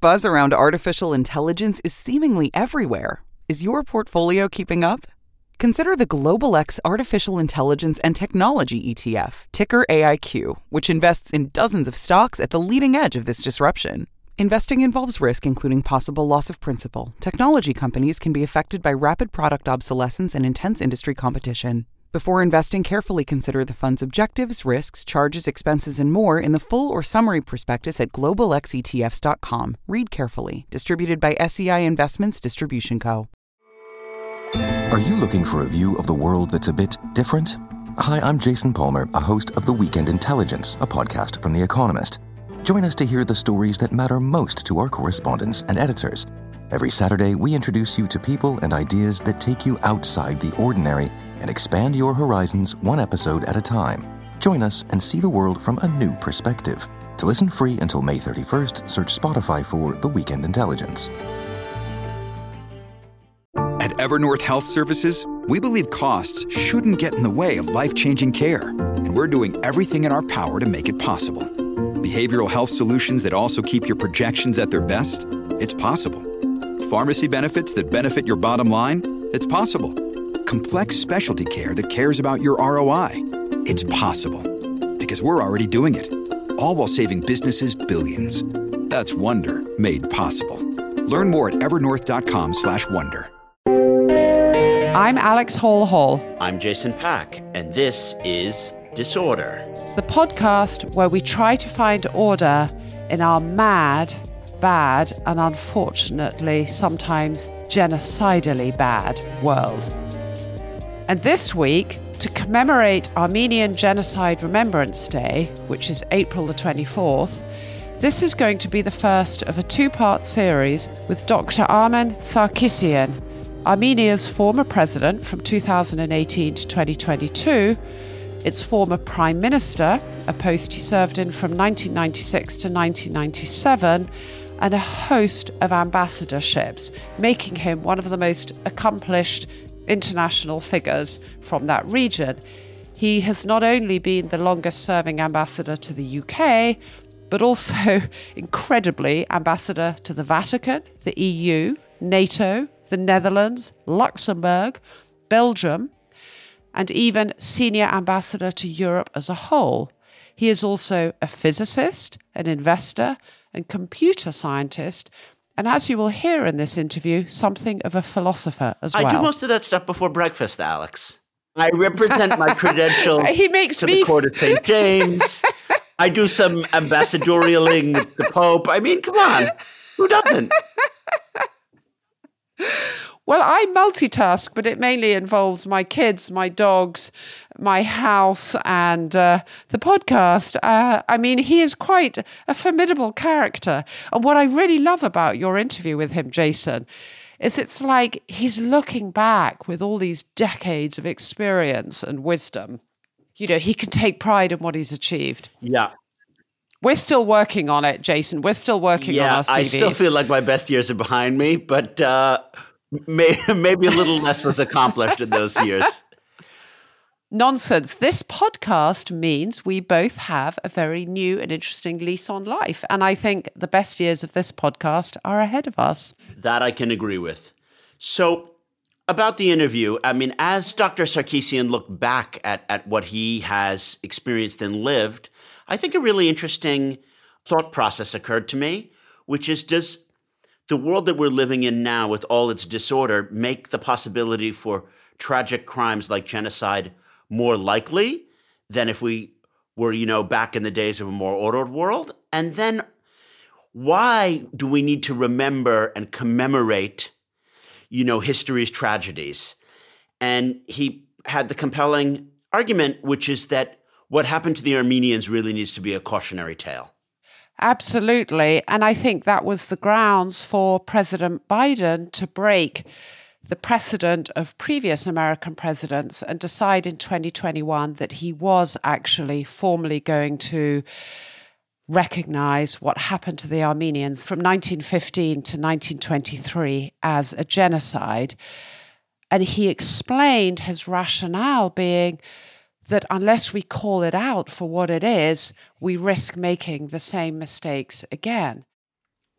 Buzz around artificial intelligence is seemingly everywhere. Is your portfolio keeping up? Consider the Global X Artificial Intelligence and Technology ETF, ticker AIQ, which invests in dozens of stocks at the leading edge of this disruption. Investing involves risk, including possible loss of principal. Technology companies can be affected by rapid product obsolescence and intense industry competition. Before investing, carefully consider the fund's objectives, risks, charges, expenses, and more in the full or summary prospectus at globalxetfs.com. Read carefully. Distributed by SEI Investments Distribution Co. Are you looking for a view of the world that's a bit different? Hi, I'm Jason Palmer, a host of The Weekend Intelligence, a podcast from The Economist. Join us to hear the stories that matter most to our correspondents and editors. Every Saturday, we introduce you to people and ideas that take you outside the ordinary and expand your horizons one episode at a time. Join us and see the world from a new perspective. To listen free until May 31st, search Spotify for The Weekend Intelligence. At Evernorth Health Services, we believe costs shouldn't get in the way of life-changing care, and we're doing everything in our power to make it possible. Behavioral health solutions that also keep your projections at their best? It's possible. Pharmacy benefits that benefit your bottom line? It's possible. Complex specialty care that cares about your ROI? It's possible. Because we're already doing it. All while saving businesses billions. That's Wonder made possible. Learn more at evernorth.com/wonder. I'm Alex Hall. I'm Jason Pack, and this is Disorder, The podcast where we try to find order in our mad, bad, and unfortunately sometimes genocidally bad world. And this week, to commemorate Armenian Genocide Remembrance Day, which is April the 24th, this is going to be the first of a two-part series with Dr. Armen Sarkisian, Armenia's former president from 2018 to 2022, its former prime minister, a post he served in from 1996 to 1997, and a host of ambassadorships, making him one of the most accomplished international figures from that region. He has not only been the longest-serving ambassador to the UK, but also, incredibly, ambassador to the Vatican, the EU, NATO, the Netherlands, Luxembourg, Belgium, and even senior ambassador to Europe as a whole. He is also a physicist, an investor, and computer scientist, and as you will hear in this interview, something of a philosopher as well. I do most of that stuff before breakfast, Alex. I represent my credentials to the Court of St. James. I do some ambassadorialing with the Pope. I mean, come on. Who doesn't? Well, I multitask, but it mainly involves my kids, my dogs, my house, and the podcast. I mean, he is quite a formidable character. And what I really love about your interview with him, Jason, is it's like he's looking back with all these decades of experience and wisdom. You know, he can take pride in what he's achieved. Yeah. We're still working on it, Jason. We're still working on our CVs. I still feel like my best years are behind me, but maybe a little less was accomplished in those years. Nonsense. This podcast means we both have a very new and interesting lease on life. And I think the best years of this podcast are ahead of us. That I can agree with. So about the interview, I mean, as Dr. Sarkisian looked back at what he has experienced and lived, I think a really interesting thought process occurred to me, which is, does the world that we're living in now with all its disorder make the possibility for tragic crimes like genocide more likely than if we were, back in the days of a more ordered world? And then why do we need to remember and commemorate, history's tragedies? And he had the compelling argument, which is that what happened to the Armenians really needs to be a cautionary tale. Absolutely. And I think that was the grounds for President Biden to break the precedent of previous American presidents and decide in 2021 that he was actually formally going to recognize what happened to the Armenians from 1915 to 1923 as a genocide. And he explained his rationale being that unless we call it out for what it is, we risk making the same mistakes again.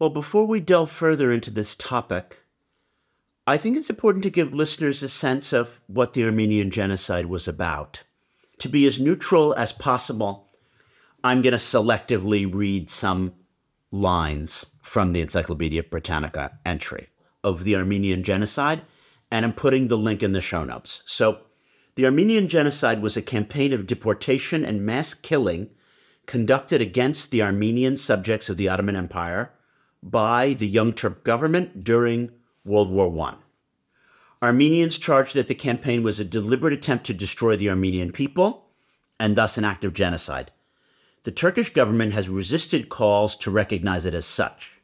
Well, before we delve further into this topic, I think it's important to give listeners a sense of what the Armenian Genocide was about. To be as neutral as possible, I'm going to selectively read some lines from the Encyclopedia Britannica entry of the Armenian Genocide, and I'm putting the link in the show notes. So, the Armenian Genocide was a campaign of deportation and mass killing conducted against the Armenian subjects of the Ottoman Empire by the Young Turk government during World War I. Armenians charged that the campaign was a deliberate attempt to destroy the Armenian people, and thus an act of genocide. The Turkish government has resisted calls to recognize it as such.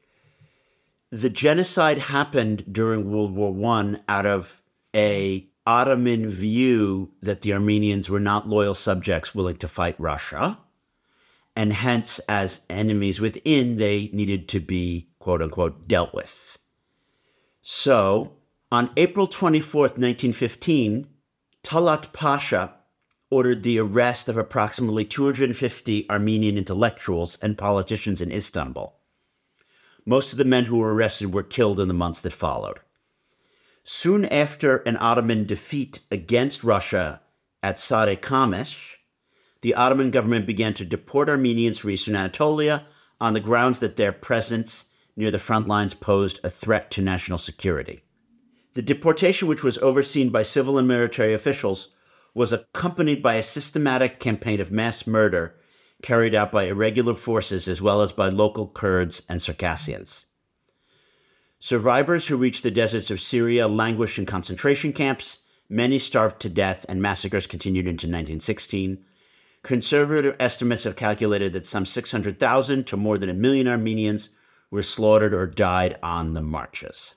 The genocide happened during World War I out of an Ottoman view that the Armenians were not loyal subjects willing to fight Russia, and hence, as enemies within, they needed to be, quote-unquote, dealt with. So, on April 24th, 1915, Talat Pasha ordered the arrest of approximately 250 Armenian intellectuals and politicians in Istanbul. Most of the men who were arrested were killed in the months that followed. Soon after an Ottoman defeat against Russia at Sarıkamış, the Ottoman government began to deport Armenians from Eastern Anatolia on the grounds that their presence near the front lines posed a threat to national security. The deportation, which was overseen by civil and military officials, was accompanied by a systematic campaign of mass murder carried out by irregular forces as well as by local Kurds and Circassians. Survivors who reached the deserts of Syria languished in concentration camps, many starved to death, and massacres continued into 1916. Conservative estimates have calculated that some 600,000 to more than 1 million Armenians were slaughtered or died on the marches.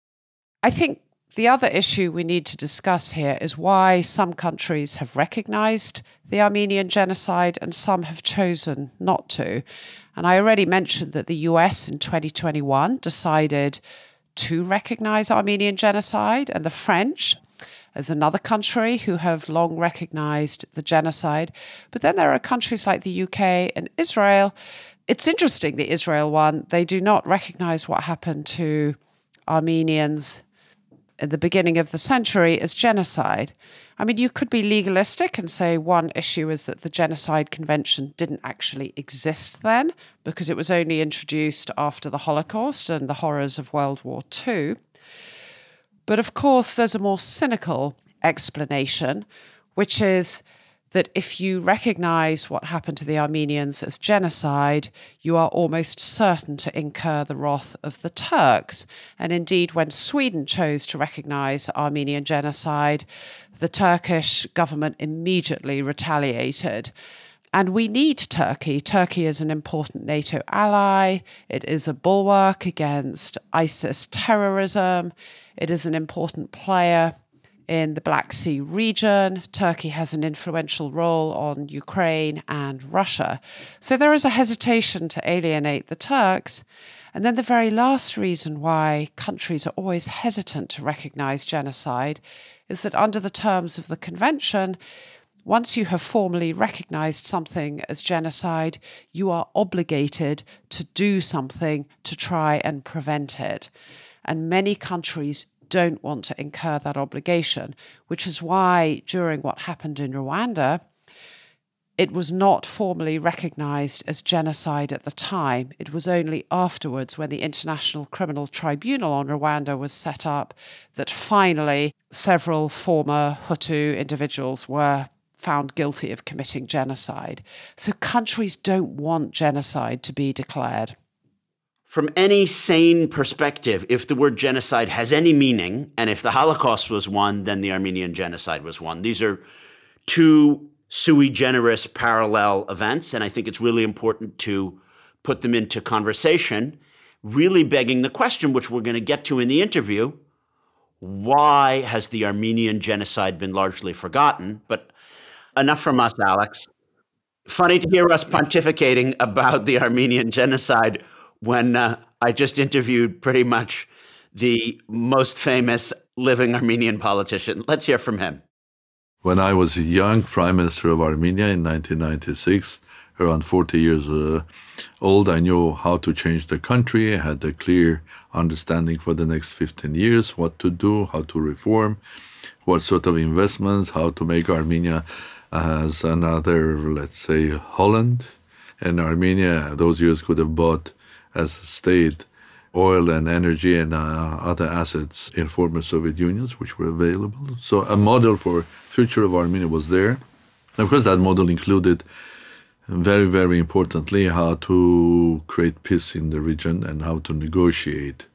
I think the other issue we need to discuss here is why some countries have recognized the Armenian genocide and some have chosen not to. And I already mentioned that the US in 2021 decided to recognize Armenian genocide, and the French as another country who have long recognized the genocide. But then there are countries like the UK and Israel. It's interesting, the Israel one, they do not recognize what happened to Armenians at the beginning of the century as genocide. I mean, you could be legalistic and say one issue is that the Genocide Convention didn't actually exist then because it was only introduced after the Holocaust and the horrors of World War II. But of course, there's a more cynical explanation, which is that if you recognize what happened to the Armenians as genocide, you are almost certain to incur the wrath of the Turks. And indeed, when Sweden chose to recognize Armenian genocide, the Turkish government immediately retaliated. And we need Turkey. Turkey is an important NATO ally. It is a bulwark against ISIS terrorism. It is an important player in the Black Sea region. Turkey has an influential role on Ukraine and Russia. So there is a hesitation to alienate the Turks. And then the very last reason why countries are always hesitant to recognize genocide is that under the terms of the convention, once you have formally recognized something as genocide, you are obligated to do something to try and prevent it. And many countries don't want to incur that obligation, which is why during what happened in Rwanda, it was not formally recognized as genocide at the time. It was only afterwards, when the International Criminal Tribunal on Rwanda was set up, that finally several former Hutu individuals were found guilty of committing genocide. So countries don't want genocide to be declared. From any sane perspective, if the word genocide has any meaning, and if the Holocaust was one, then the Armenian genocide was one. These are two sui generis parallel events, and I think it's really important to put them into conversation, really begging the question, which we're going to get to in the interview, why has the Armenian genocide been largely forgotten? But enough from us, Alex. Funny to hear us pontificating about the Armenian genocide when I just interviewed pretty much the most famous living Armenian politician. Let's hear from him. When I was a young prime minister of Armenia in 1996, around 40 years old. I knew how to change the country. I had a clear understanding for the next 15 years, what to do, how to reform, what sort of investments, how to make Armenia as another, let's say, Holland. And Armenia, those years could have bought as a state oil and energy and other assets in former Soviet unions, which were available. So a model for future of Armenia was there. And of course, that model included, very, very importantly, how to create peace in the region and how to negotiate.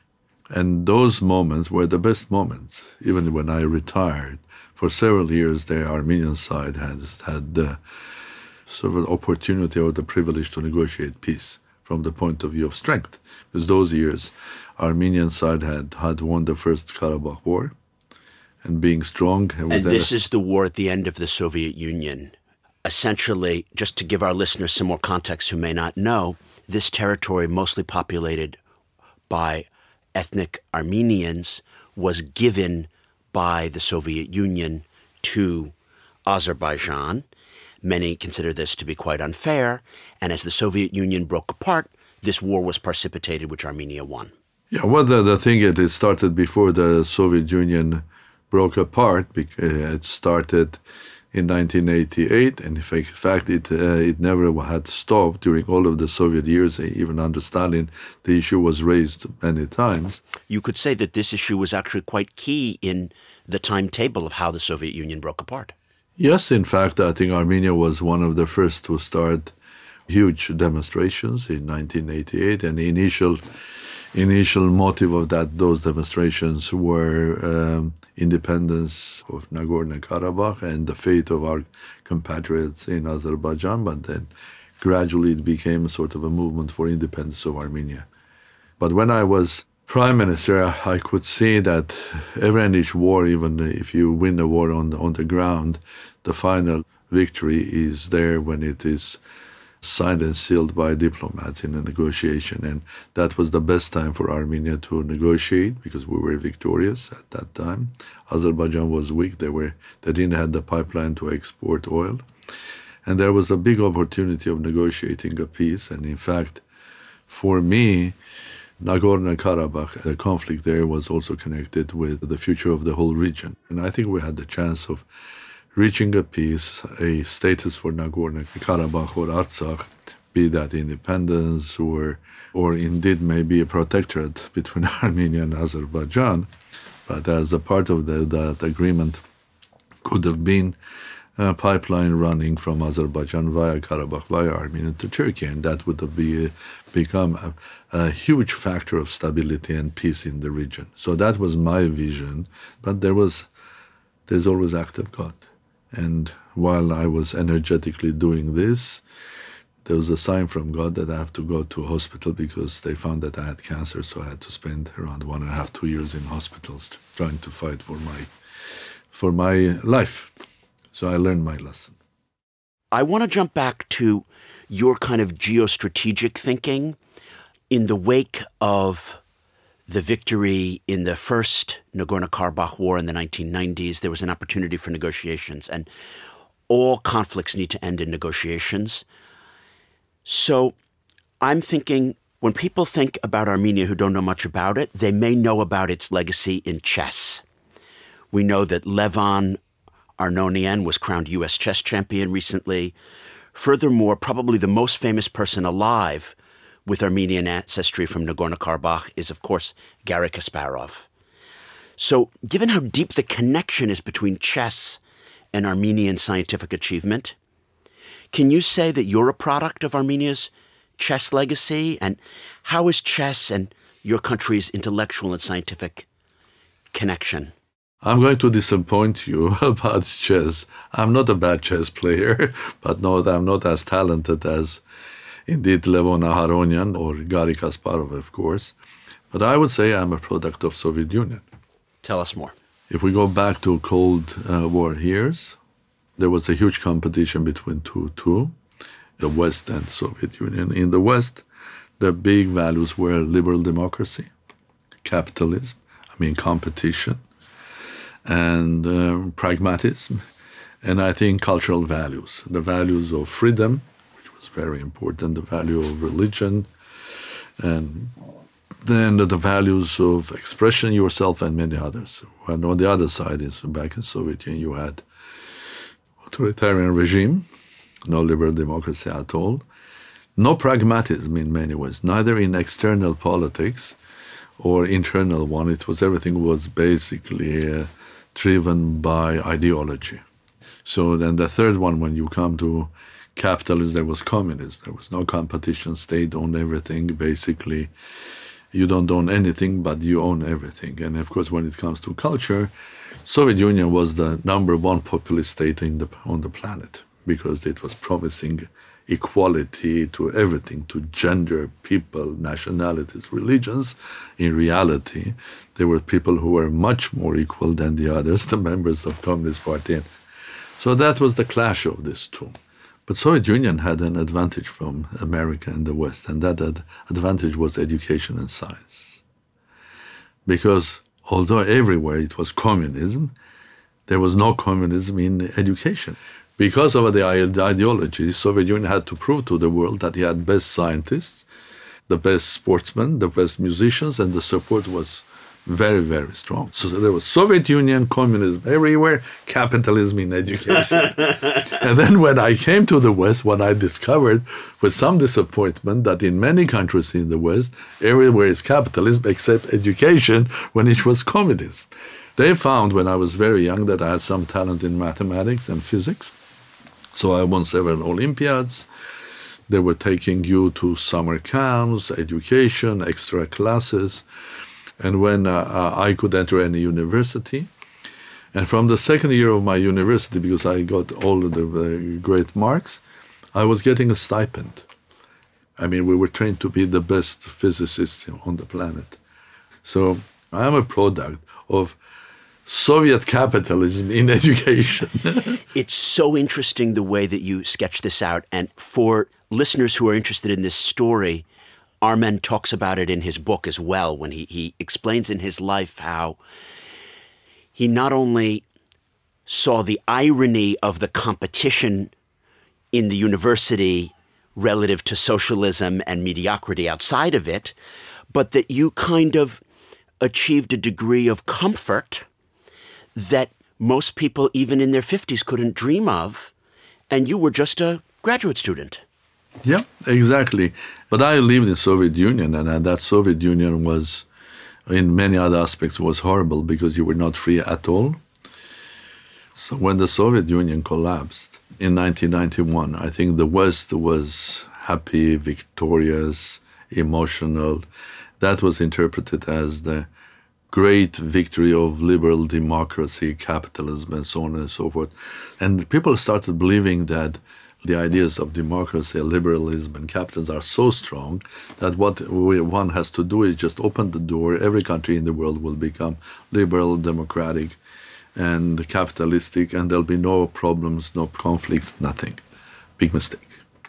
And those moments were the best moments. Even when I retired, for several years, the Armenian side has had the sort of opportunity or the privilege to negotiate peace from the point of view of strength. Because those years, Armenian side had won the First Karabakh War, and being strong. And this is the war at the end of the Soviet Union. Essentially, just to give our listeners some more context who may not know, this territory, mostly populated by ethnic Armenians, was given by the Soviet Union to Azerbaijan. Many consider this to be quite unfair, and as the Soviet Union broke apart, this war was precipitated, which Armenia won. Yeah, well, the thing is, it started before the Soviet Union broke apart. It started in 1988, and in fact, it never had stopped during all of the Soviet years. Even under Stalin, the issue was raised many times. You could say that this issue was actually quite key in the timetable of how the Soviet Union broke apart. Yes, in fact, I think Armenia was one of the first to start huge demonstrations in 1988, and the initial motive of those demonstrations were independence of Nagorno-Karabakh and the fate of our compatriots in Azerbaijan, but then gradually it became sort of a movement for independence of Armenia. But when I was prime minister, I could see that every and each war, even if you win a war on the ground, the final victory is there when it is signed and sealed by diplomats in a negotiation. And that was the best time for Armenia to negotiate because we were victorious at that time. Azerbaijan was weak. They didn't have the pipeline to export oil. And there was a big opportunity of negotiating a peace. And in fact, for me, Nagorno-Karabakh, the conflict there was also connected with the future of the whole region. And I think we had the chance of reaching a peace, a status for Nagorno-Karabakh or Artsakh, be that independence or indeed maybe a protectorate between Armenia and Azerbaijan. But as a part of that agreement could have been a pipeline running from Azerbaijan via Karabakh, via Armenia to Turkey, and that would have become a huge factor of stability and peace in the region. So that was my vision, but there's always act of God. And while I was energetically doing this, there was a sign from God that I have to go to a hospital because they found that I had cancer, so I had to spend around 1.5 to 2 years in hospitals trying to fight for my life. So I learned my lesson. I want to jump back to your kind of geostrategic thinking in the wake of the victory in the first Nagorno-Karabakh war in the 1990s. There was an opportunity for negotiations, and all conflicts need to end in negotiations. So I'm thinking, when people think about Armenia who don't know much about it, they may know about its legacy in chess. We know that Levan Arnonian was crowned U.S. chess champion recently. Furthermore, probably the most famous person alive with Armenian ancestry from Nagorno-Karabakh is, of course, Garry Kasparov. So, given how deep the connection is between chess and Armenian scientific achievement, can you say that you're a product of Armenia's chess legacy? And how is chess and your country's intellectual and scientific connection? I'm going to disappoint you about chess. I'm not a bad chess player, but no, I'm not as talented as indeed Levon Aharonian or Garry Kasparov, of course. But I would say I'm a product of Soviet Union. Tell us more. If we go back to Cold War years, there was a huge competition between two, the West and Soviet Union. In the West, the big values were liberal democracy, capitalism, competition, and pragmatism, and I think cultural values, the values of freedom, which It's very important, the value of religion, and then the values of expression yourself and many others. And on the other side, back in Soviet Union, you had authoritarian regime, no liberal democracy at all, no pragmatism in many ways, neither in external politics or internal one. Everything was basically driven by ideology. So then the third one, when you come to capitalism, there was communism. There was no competition. State owned everything. Basically, you don't own anything, but you own everything. And of course, when it comes to culture, Soviet Union was the number one populist state on the planet because it was promising equality to everything, to gender, people, nationalities, religions. In reality, there were people who were much more equal than the others, the members of Communist Party. So that was the clash of these two. But Soviet Union had an advantage from America and the West, and that advantage was education and science. Because although everywhere it was communism, there was no communism in education. Because of the ideology, Soviet Union had to prove to the world that it had best scientists, the best sportsmen, the best musicians, and the support was very, very strong. So there was Soviet Union, communism everywhere, capitalism in education. And then when I came to the West, what I discovered with some disappointment that in many countries in the West, everywhere is capitalism except education when it was communism. They found when I was very young that I had some talent in mathematics and physics. So I won several Olympiads. They were taking you to summer camps, education, extra classes. And when I could enter any university, and from the second year of my university, because I got all of the great marks, I was getting a stipend. I mean, we were trained to be the best physicists on the planet. So I am a product of Soviet capitalism in education. It's so interesting the way that you sketch this out. And for listeners who are interested in this story, Armen talks about it in his book as well, when he explains in his life how he not only saw the irony of the competition in the university relative to socialism and mediocrity outside of it, but that you kind of achieved a degree of comfort that most people, even in their 50s, couldn't dream of, and you were just a graduate student. Yeah, exactly. But I lived in Soviet Union, and that Soviet Union was, in many other aspects, was horrible because you were not free at all. So when the Soviet Union collapsed in 1991, I think the West was happy, victorious, emotional. That was interpreted as the great victory of liberal democracy, capitalism, and so on and so forth. And people started believing that the ideas of democracy, liberalism, and capitalism are so strong that what one has to do is just open the door. Every country in the world will become liberal, democratic, and capitalistic, and there'll be no problems, no conflicts, nothing. Big mistake.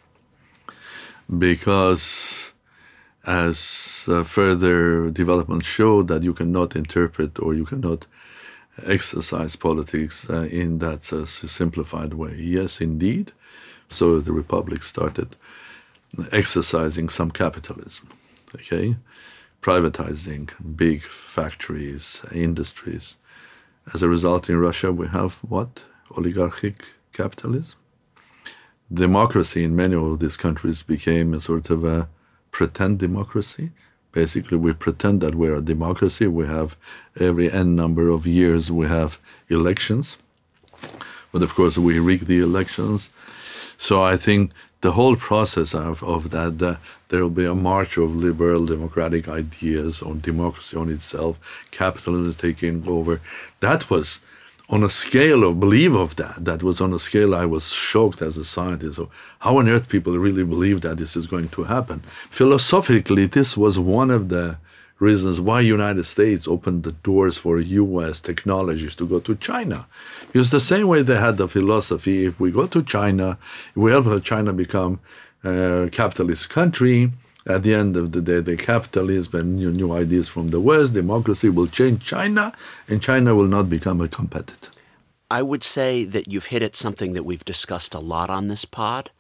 Because as further development showed that you cannot interpret or you cannot exercise politics in that simplified way. Yes, indeed. So the Republic started exercising some capitalism, okay? Privatizing big factories, industries. As a result, in Russia, we have what? Oligarchic capitalism. Democracy in many of these countries became a sort of a pretend democracy. Basically, we pretend that we're a democracy. We have every N number of years, we have elections. But of course, we rig the elections. So I think the whole process of that, there will be a march of liberal democratic ideas on democracy on itself, capitalism is taking over. That was on a scale of belief of that was on a scale I was shocked as a scientist. So how on earth people really believe that this is going to happen? Philosophically, this was one of the reasons why United States opened the doors for U.S. technologies to go to China. Because the same way they had the philosophy, if we go to China, if we help China become a capitalist country, at the end of the day, the capitalism and new ideas from the West, democracy will change China, and China will not become a competitor. I would say that you've hit at something that we've discussed a lot on this pod,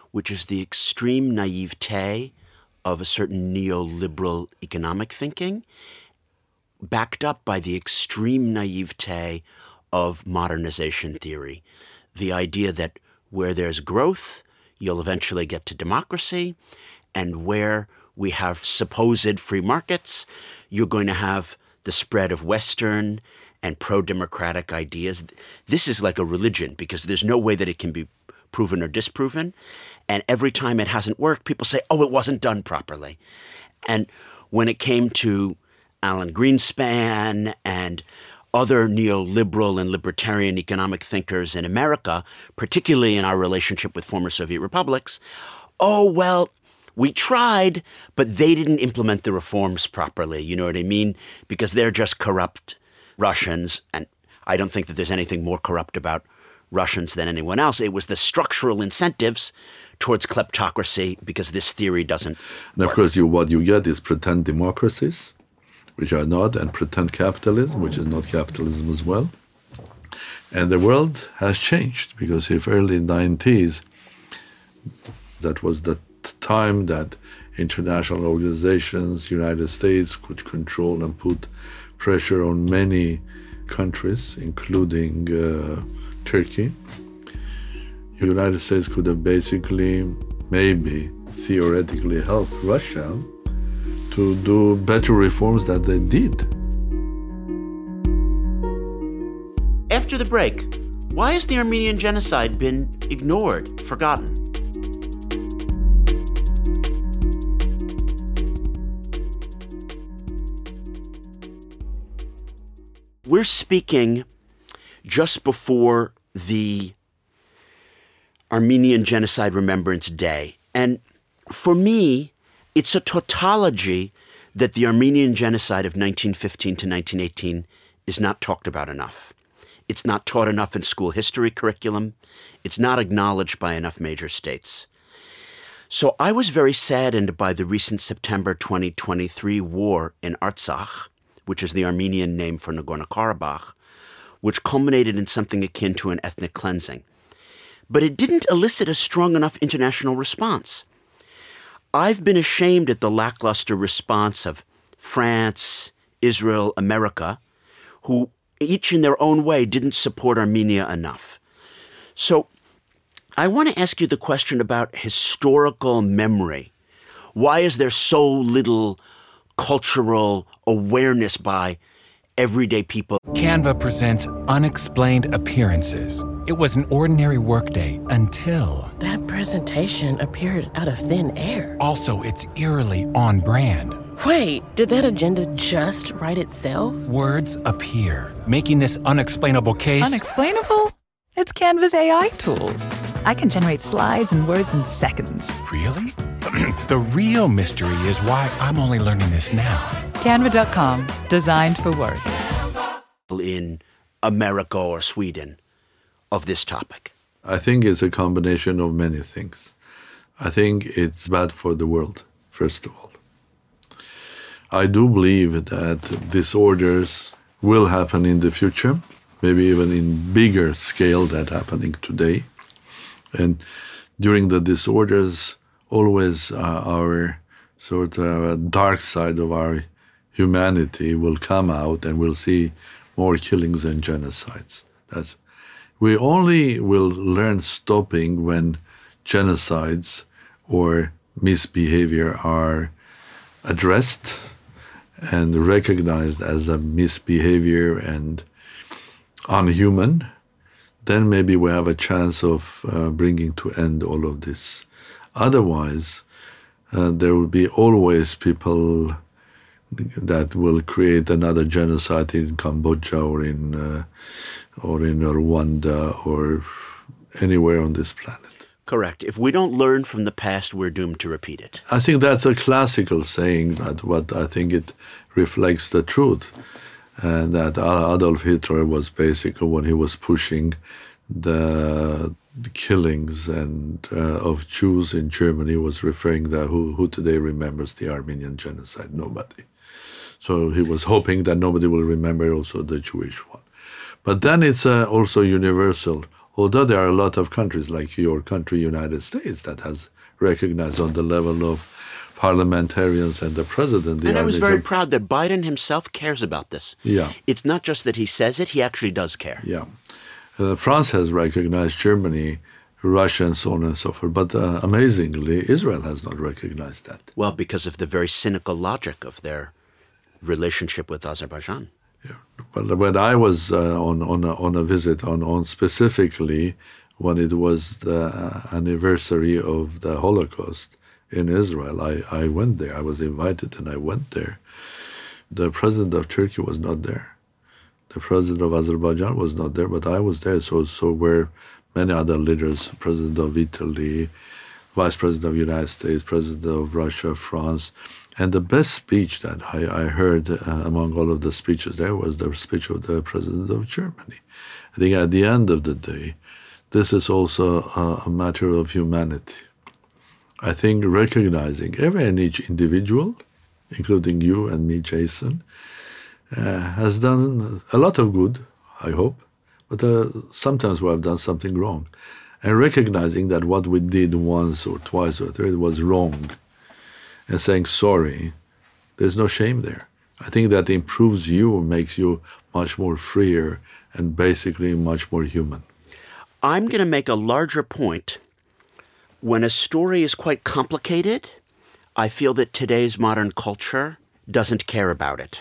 which is the extreme naivete of a certain neoliberal economic thinking, backed up by the extreme naivete of modernization theory. The idea that where there's growth, you'll eventually get to democracy, and where we have supposed free markets, you're going to have the spread of Western and pro-democratic ideas. This is like a religion because there's no way that it can be proven or disproven. And every time it hasn't worked, people say, oh, it wasn't done properly. And when it came to Alan Greenspan and other neoliberal and libertarian economic thinkers in America, particularly in our relationship with former Soviet republics, oh, well, we tried, but they didn't implement the reforms properly. You know what I mean? Because they're just corrupt Russians. And I don't think that there's anything more corrupt about Russians than anyone else. It was the structural incentives towards kleptocracy because this theory doesn't And of work. course, what you get is pretend democracies, which are not, and pretend capitalism, which is not capitalism as well. And the world has changed because if early 90s, that was the time that international organizations, United States, could control and put pressure on many countries, including Turkey. The United States could have basically, maybe theoretically helped Russia to do better reforms than they did. After the break, why has the Armenian genocide been ignored, forgotten? We're speaking just before the Armenian Genocide Remembrance Day. And for me, it's a tautology that the Armenian genocide of 1915 to 1918 is not talked about enough. It's not taught enough in school history curriculum. It's not acknowledged by enough major states. So I was very saddened by the recent September 2023 war in Artsakh, which is the Armenian name for Nagorno-Karabakh, which culminated in something akin to an ethnic cleansing. But it didn't elicit a strong enough international response. I've been ashamed at the lackluster response of France, Israel, America, who each in their own way didn't support Armenia enough. So I want to ask you the question about historical memory. Why is there so little cultural awareness by everyday people? Canva presents Unexplained Appearances. It was an ordinary workday until... That presentation appeared out of thin air. Also, it's eerily on brand. Wait, did that agenda just write itself? Words appear, making this unexplainable case... Unexplainable? It's Canva's AI tools. I can generate slides and words in seconds. Really? The real mystery is why I'm only learning this now. Canva.com, designed for work. In America or Sweden of this topic? I think it's a combination of many things. I think it's bad for the world, first of all. I do believe that disorders will happen in the future, maybe even in bigger scale than happening today. And during the disorders, always our sort of dark side of our humanity will come out and we'll see more killings and genocides. We only will learn stopping when genocides or misbehavior are addressed and recognized as a misbehavior and unhuman. Then maybe we have a chance of bringing to end all of this. Otherwise, there will be always people that will create another genocide in Cambodia or in Rwanda or anywhere on this planet. Correct. If we don't learn from the past, we're doomed to repeat it. I think that's a classical saying, but I think it reflects the truth. And that Adolf Hitler was basically, when he was pushing the killings of Jews in Germany, was referring that who today remembers the Armenian genocide? Nobody. So he was hoping that nobody will remember also the Jewish one. But then it's also universal. Although there are a lot of countries like your country, United States, that has recognized on the level of parliamentarians and the president. And I was very proud that Biden himself cares about this. Yeah. It's not just that he says it, he actually does care. Yeah. France has recognized Germany, Russia, and so on and so forth. But amazingly, Israel has not recognized that. Well, because of the very cynical logic of their relationship with Azerbaijan. Yeah. But when I was on a visit on specifically when it was the anniversary of the Holocaust in Israel, I went there. I was invited and I went there. The president of Turkey was not there. The president of Azerbaijan was not there, but I was there. So were many other leaders, president of Italy, vice president of the United States, president of Russia, France. And the best speech that I heard among all of the speeches there was the speech of the president of Germany. I think at the end of the day, this is also a matter of humanity. I think recognizing every and each individual, including you and me, Jason, has done a lot of good, I hope, but sometimes we have done something wrong. And recognizing that what we did once or twice or third was wrong, and saying sorry, there's no shame there. I think that improves you, makes you much more freer, and basically much more human. I'm going to make a larger point. When a story is quite complicated, I feel that today's modern culture doesn't care about it.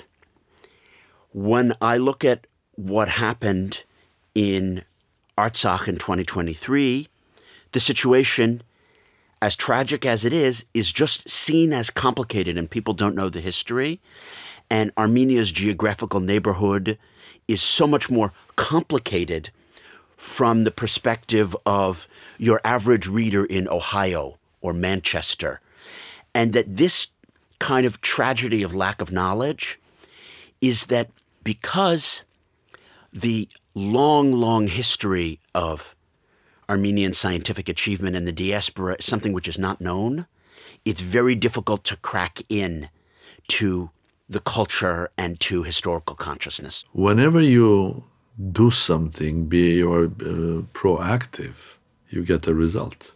When I look at what happened in Artsakh in 2023, the situation, as tragic as it is just seen as complicated, and people don't know the history. And Armenia's geographical neighborhood is so much more complicated from the perspective of your average reader in Ohio or Manchester. And that this kind of tragedy of lack of knowledge is that because the long, long history of Armenian scientific achievement in the diaspora is something which is not known, it's very difficult to crack in to the culture and to historical consciousness. Whenever you do something, be you're proactive, you get a result.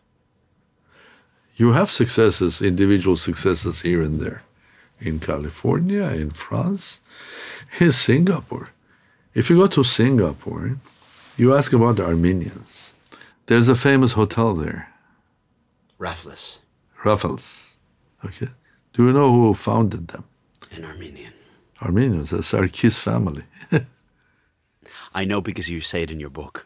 You have successes, individual successes here and there, in California, in France, in Singapore. If you go to Singapore, you ask about the Armenians. There's a famous hotel there. Raffles. Okay. Do you know who founded them? An Armenian. Armenians, the Sarkis family. I know because you say it in your book.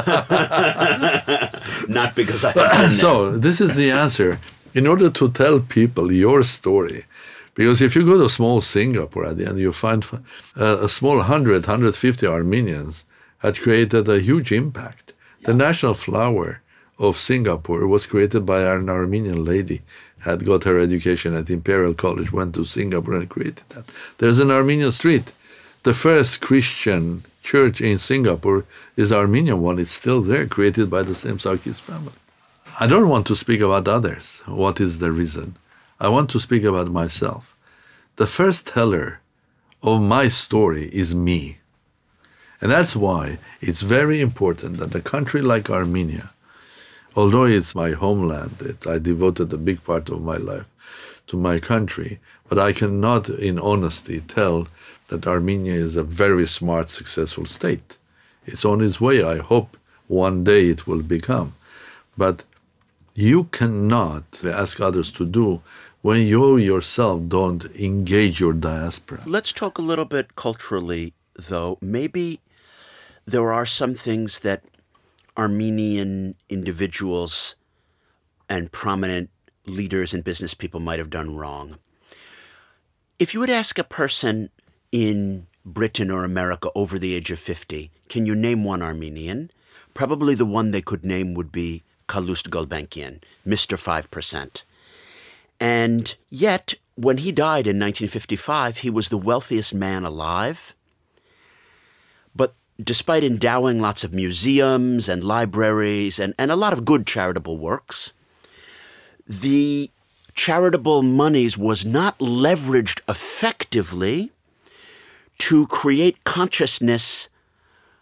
Not because I have been there. So this is the answer. In order to tell people your story, because if you go to small Singapore at the end, you find a small 150 Armenians had created a huge impact. Yeah. The national flower of Singapore was created by an Armenian lady, had got her education at Imperial College, went to Singapore and created that. There's an Armenian street. The first Christian church in Singapore is Armenian one. It's still there, created by the same Sarkis family. I don't want to speak about others. What is the reason? I want to speak about myself. The first teller of my story is me. And that's why it's very important that a country like Armenia, although it's my homeland, I devoted a big part of my life to my country, but I cannot in honesty tell that Armenia is a very smart, successful state. It's on its way. I hope one day it will become. But you cannot ask others to do when you yourself don't engage your diaspora. Let's talk a little bit culturally, though. Maybe there are some things that Armenian individuals and prominent leaders and business people might have done wrong. If you would ask a person in Britain or America over the age of 50, can you name one Armenian? Probably the one they could name would be Calouste Gulbenkian, Mr. 5%. And yet, when he died in 1955, he was the wealthiest man alive. But despite endowing lots of museums and libraries and a lot of good charitable works, the charitable monies was not leveraged effectively to create consciousness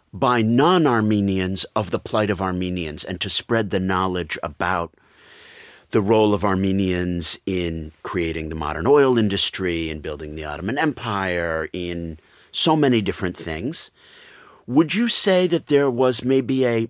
by non-Armenians of the plight of Armenians and to spread the knowledge about the role of Armenians in creating the modern oil industry, in building the Ottoman Empire, in so many different things. Would you say that there was maybe a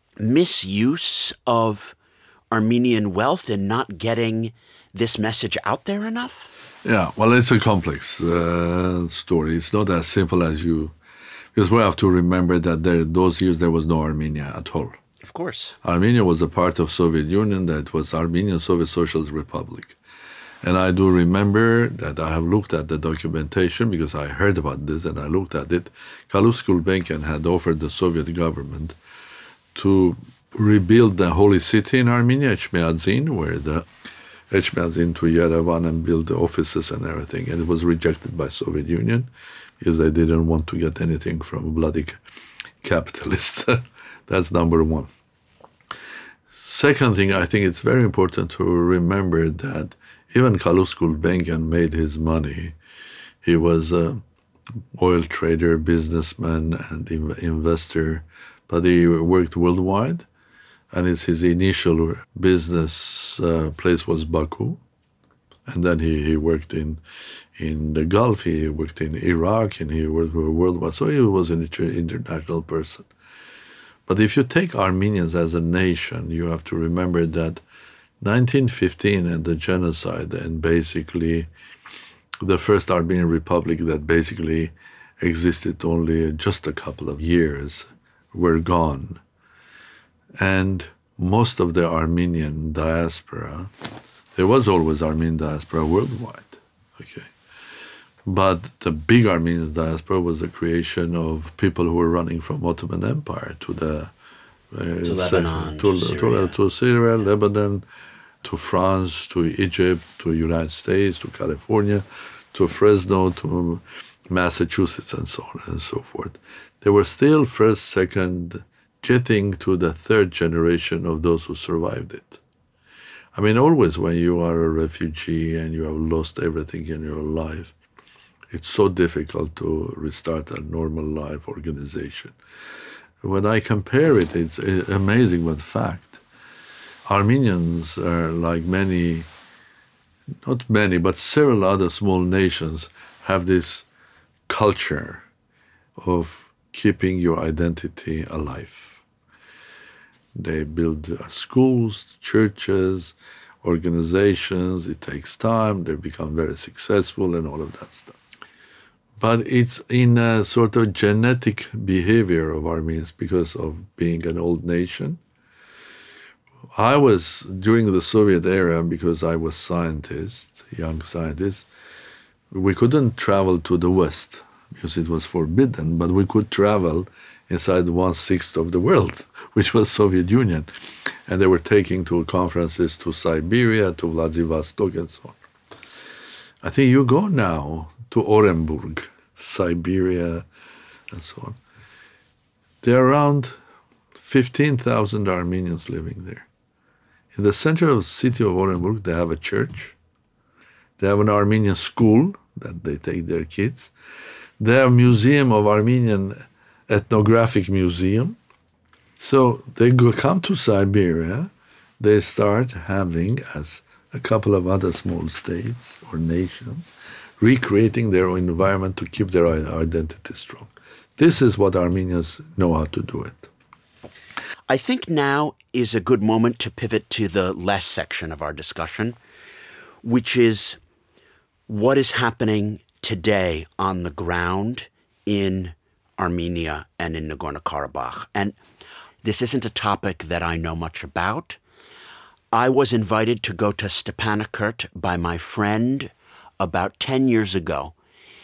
misuse of Armenian wealth in not getting this message out there enough? Yeah, well, it's a complex story. It's not as simple as you... Because we have to remember that those years there was no Armenia at all. Of course. Armenia was a part of Soviet Union. That was Armenian Soviet Socialist Republic. And I do remember that I have looked at the documentation because I heard about this and I looked at it. Kaluz Gulbenkian had offered the Soviet government to rebuild the holy city in Armenia, Echmiadzin, where the Echmiadzin to Yerevan and build the offices and everything. And it was rejected by Soviet Union because they didn't want to get anything from a bloody capitalist. That's number one. Second thing, I think it's very important to remember that even Kaluz Gulbenkian made his money. He was an oil trader, businessman, and investor, but he worked worldwide. And his initial business place was Baku. And then he worked in the Gulf, he worked in Iraq, and he worked worldwide. So he was an international person. But if you take Armenians as a nation, you have to remember that 1915 and the genocide and basically the first Armenian Republic that basically existed only just a couple of years were gone. And most of the Armenian diaspora, there was always Armenian diaspora worldwide, okay? But the big Armenian diaspora was the creation of people who were running from Ottoman Empire to the to Lebanon, to Syria, Lebanon, to France, to Egypt, to United States, to California, to Fresno, to Massachusetts, and so on and so forth. They were still first, second, getting to the third generation of those who survived it. I mean, always when you are a refugee and you have lost everything in your life, it's so difficult to restart a normal life organization. When I compare it, it's amazing but fact. Armenians are like many, not many, but several other small nations have this culture of keeping your identity alive. They build schools, churches, organizations. It takes time. They become very successful and all of that stuff. But it's in a sort of genetic behavior of Armenians because of being an old nation. I was, during the Soviet era, because I was scientist, young scientist, we couldn't travel to the West because it was forbidden, but we could travel inside 1/6 of the world, which was Soviet Union. And they were taking to conferences to Siberia, to Vladivostok, and so on. I think you go now to Orenburg, Siberia, and so on. There are around 15,000 Armenians living there. In the center of the city of Orenburg, they have a church. They have an Armenian school that they take their kids. They have a museum of Armenian ethnographic museum. So they come to Siberia. They start having, as a couple of other small states or nations, recreating their environment to keep their identity strong. This is what Armenians know how to do it. I think now is a good moment to pivot to the last section of our discussion, which is what is happening today on the ground in Armenia and in Nagorno-Karabakh. And this isn't a topic that I know much about. I was invited to go to Stepanakert by my friend about 10 years ago.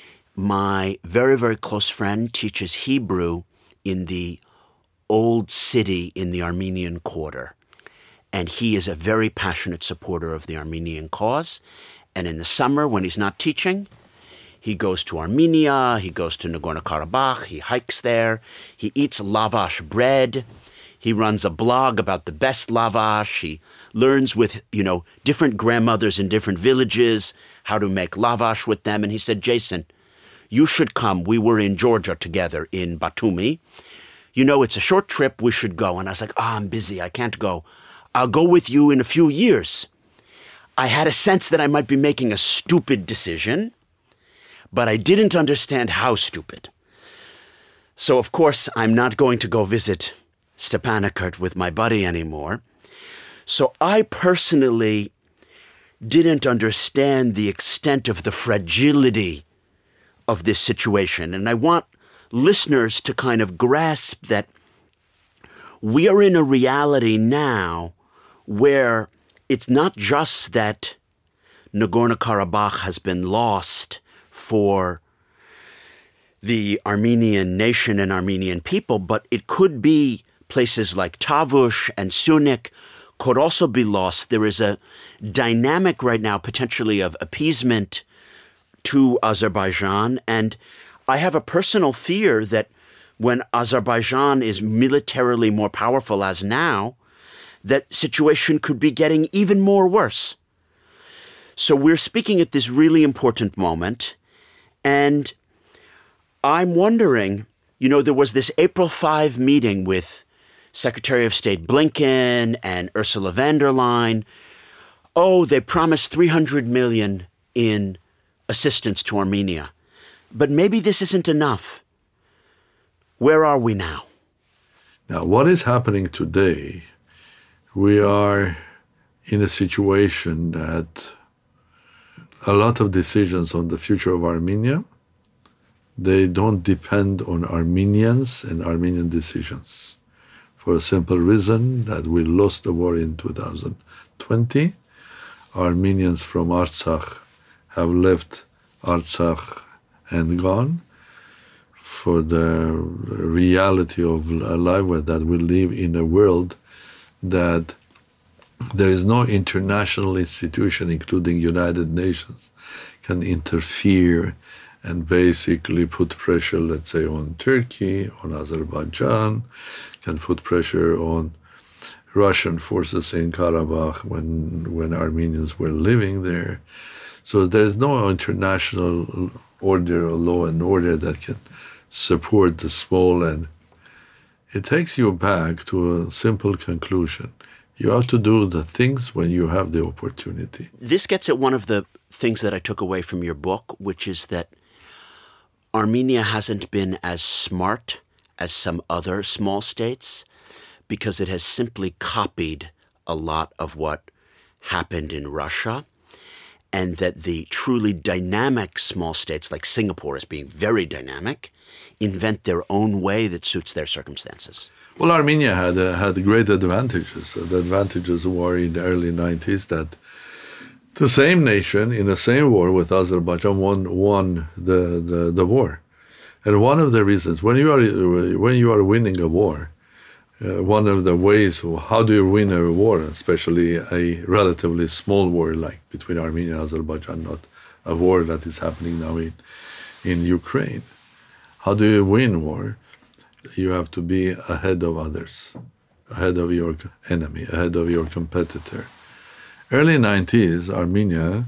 My very, very close friend teaches Hebrew in the old city in the Armenian Quarter. And he is a very passionate supporter of the Armenian cause. And in the summer, when he's not teaching, he goes to Armenia, he goes to Nagorno-Karabakh, he hikes there, he eats lavash bread, he runs a blog about the best lavash, he learns with, different grandmothers in different villages how to make lavash with them. And he said, Jason, you should come. We were in Georgia together in Batumi. it's a short trip, we should go. And I was like, I'm busy, I can't go. I'll go with you in a few years. I had a sense that I might be making a stupid decision, but I didn't understand how stupid. So, of course, I'm not going to go visit Stepanakert with my buddy anymore. So I personally didn't understand the extent of the fragility of this situation. And I want listeners to kind of grasp that we are in a reality now where it's not just that Nagorno-Karabakh has been lost for the Armenian nation and Armenian people, but it could be places like Tavush and Syunik could also be lost. There is a dynamic right now potentially of appeasement to Azerbaijan, and I have a personal fear that when Azerbaijan is militarily more powerful as now, that situation could be getting even more worse. So we're speaking at this really important moment, and I'm wondering, there was this April 5 meeting with Secretary of State Blinken and Ursula von der Leyen. Oh, they promised $300 million in assistance to Armenia. But maybe this isn't enough. Where are we now? Now, what is happening today, we are in a situation that a lot of decisions on the future of Armenia, they don't depend on Armenians and Armenian decisions. For a simple reason that we lost the war in 2020. Armenians from Artsakh have left Artsakh and gone. For the reality of life that we live in a world that there is no international institution, including United Nations, can interfere and basically put pressure, let's say, on Turkey, on Azerbaijan, can put pressure on Russian forces in Karabakh when Armenians were living there. So there's no international order or law and order that can support the small, and it takes you back to a simple conclusion. You have to do the things when you have the opportunity. This gets at one of the things that I took away from your book, which is that Armenia hasn't been as smart as some other small states because it has simply copied a lot of what happened in Russia, and that the truly dynamic small states like Singapore, as being very dynamic, invent their own way that suits their circumstances. Well, Armenia had great advantages. The advantages were in the early 90s that the same nation in the same war with Azerbaijan won the war. And one of the reasons, when you are winning a war, one of the ways, how do you win a war, especially a relatively small war like between Armenia and Azerbaijan, not a war that is happening now in Ukraine. How do you win war? You have to be ahead of others, ahead of your enemy, ahead of your competitor. Early 90s, Armenia,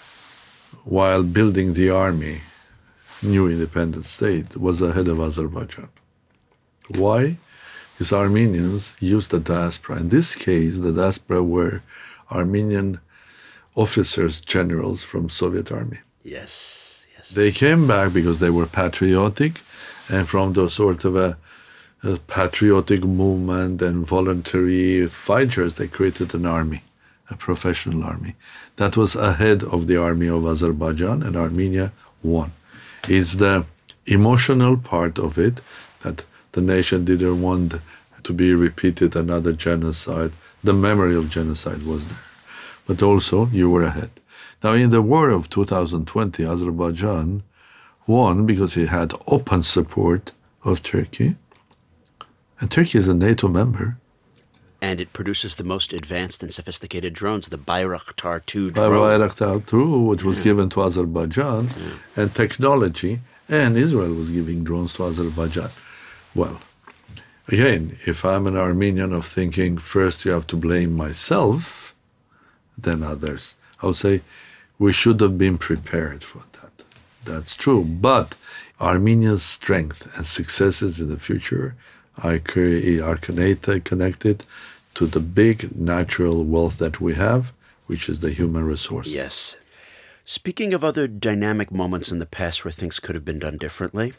while building the army, new independent state, was ahead of Azerbaijan. Why? Because Armenians used the diaspora. In this case, the diaspora were Armenian officers, generals from Soviet army. Yes. They came back because they were patriotic, and from the sort of a patriotic movement and voluntary fighters, they created an army, a professional army. That was ahead of the army of Azerbaijan, and Armenia won. It's the emotional part of it that the nation didn't want to be repeated another genocide. The memory of genocide was there. But also, you were ahead. Now, in the war of 2020, Azerbaijan won because it had open support of Turkey. And Turkey is a NATO member. And it produces the most advanced and sophisticated drones, the Bayraktar 2 The drone. Bayraktar 2, which was given to Azerbaijan, and technology, and Israel was giving drones to Azerbaijan. Well, again, if I'm an Armenian of thinking first you have to blame myself, then others, I would say we should have been prepared for that. That's true. But Armenia's strength and successes in the future are connected to the big natural wealth that we have, which is the human resource. Yes. Speaking of other dynamic moments in the past where things could have been done differently,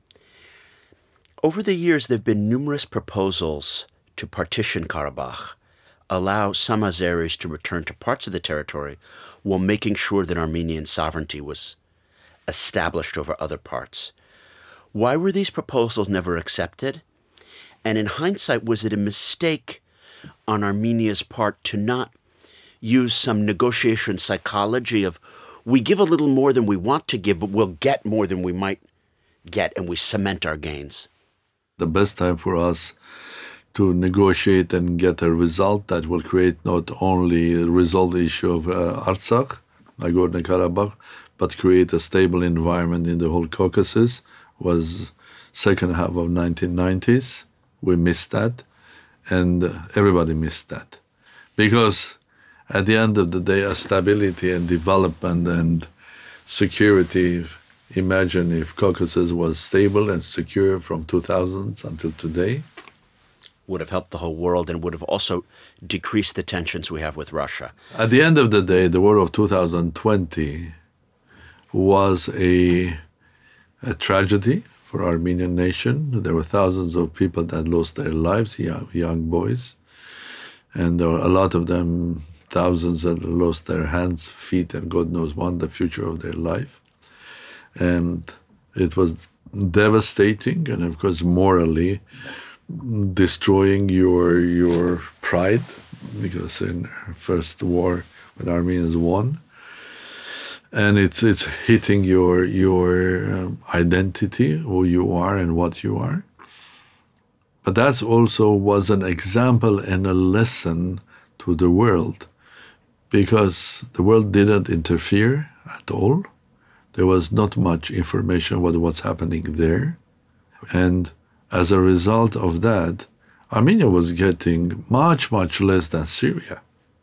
over the years there have been numerous proposals to partition Karabakh, allow some Azeris to return to parts of the territory while making sure that Armenian sovereignty was established over other parts. Why were these proposals never accepted? And in hindsight, was it a mistake on Armenia's part to not use some negotiation psychology of, we give a little more than we want to give, but we'll get more than we might get, and we cement our gains? The best time for us to negotiate and get a result that will create not only resolve the issue of Artsakh, Nagorno-Karabakh, but create a stable environment in the whole Caucasus was second half of 1990s. We missed that, and everybody missed that. Because at the end of the day, stability and development and security, imagine if Caucasus was stable and secure from 2000s until today. Would have helped the whole world and would have also decreased the tensions we have with Russia. At the end of the day, the war of 2020 was a tragedy for Armenian nation. There were thousands of people that lost their lives, young boys. And there were a lot of them, thousands that lost their hands, feet, and God knows what, the future of their life. And it was devastating and, of course, morally destroying your pride, because in the first war when Armenians won, and it's hitting your identity, who you are and what you are. But that also was an example and a lesson to the world, because the world didn't interfere at all. There was not much information about what's happening there, and as a result of that, Armenia was getting much, much less than Syria.